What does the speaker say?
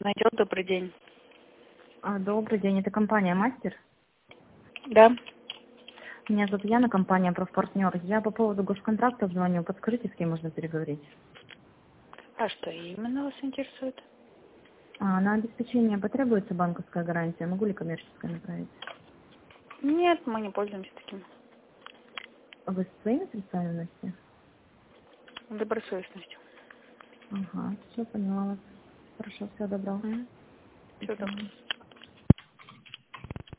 Приемный отдел, добрый день. Добрый день, это компания «Мастер». Да. Меня зовут Яна, компания «Профпартнер». Я по поводу госконтракта звоню. Подскажите, с кем можно переговорить? А что именно вас интересует? На обеспечение потребуется банковская гарантия. Могу ли коммерческая направить? Нет, мы не пользуемся таким. Вы со своими средствами вносите? Добросовестностью. Ага, все, поняла вас. Хорошо, всего доброго. Все доброго.